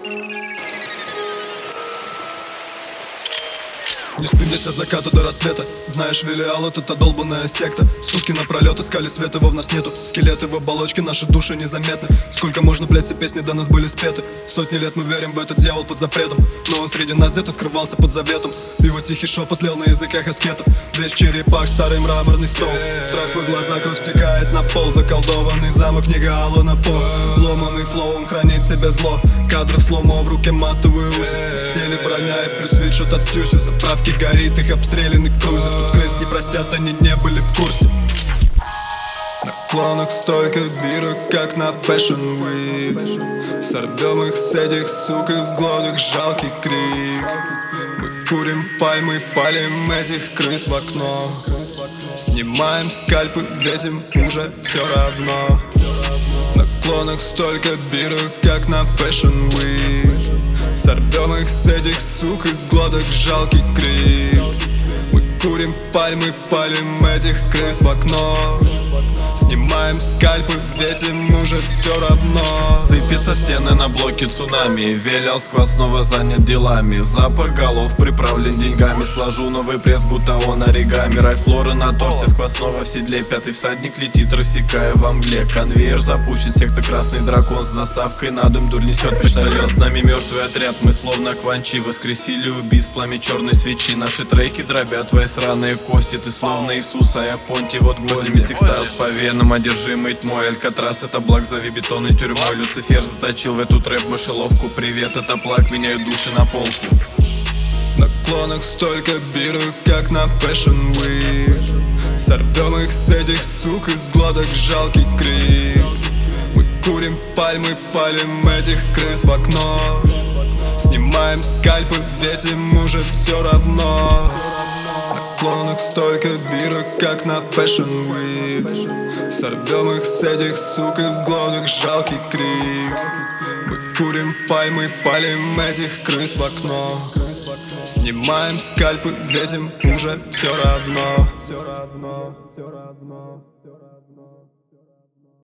Не спимнись от заката до рассвета. Знаешь, Велиал — это долбанная секта. Сутки напролет искали свет, его в нас нету. Скелеты в оболочке, наши души незаметны. Сколько можно, блять, все песни до нас были спеты. Сотни лет мы верим в этот дьявол под запретом, но он среди нас где-то скрывался под заветом. Его тихий шепот лел на языках аскетов. Весь черепах, старый мраморный стол. Страх в глазах, кровь стекает на пол. Заколдованный замок, книга Алло на пол. Ломаный флоу, он хранит себе зло. Кадры сломо, в руке матовый узел. В теле броня и плюс свитшот от Стюсю. Заправки горит, их обстрелянный крузер. Тут крыс не простят, они не были в курсе. На клонах столько бирок, как на Fashion Week. Сорвем их с этих сук, из глоток жалкий крик. Мы курим пальмы, палим этих крыс в окно. Снимаем скальпы, ведь им уже все равно. На клонах столько бирок, как на Fashion Week. Сорвем их с этих сук, из глоток жалкий крик. Мы курим пальмы, палим этих крыс в окно. Снимаем скальпы, ведь им уже все равно. Сыпи со стены на блоке цунами. Велиал сквад снова занят делами. Запах голов приправлен деньгами. Сложу новый пресс, будто он оригами. Ральф Лорен на торсе, сквад снова в седле. Пятый всадник летит, рассекая во мгле. Конвейер запущен, секта Красный Дракон. С доставкой на дом дурь несет почтальон. С нами мертвый отряд, мы словно кванчи. Воскресили убийц, пламя черной свечи. Наши треки дробят твои сраные кости. Ты словно Иисус, а я Понти, вот гвозди. Мистик Стайлз по венам, одержимый тьмой. Алькатрас — это благ, зови бетонной тюрьмой. Люцифер заточил в эту трэп-мышеловку. Привет, это плак, меняют души на полку. На клонах столько бирок, как на Fashion Week. Сорвем их с этих сук, из глоток жалкий крик. Мы курим пальмы, палим этих крыс в окно. Снимаем скальпы, ведь им уже все равно. На клонах столько бирок, как на Fashion Week. Сорвем их с этих сук, из глоток жалкий крик. Мы курим пальмы, палим этих крыс в окно. Снимаем скальпы, ведь им уже все равно.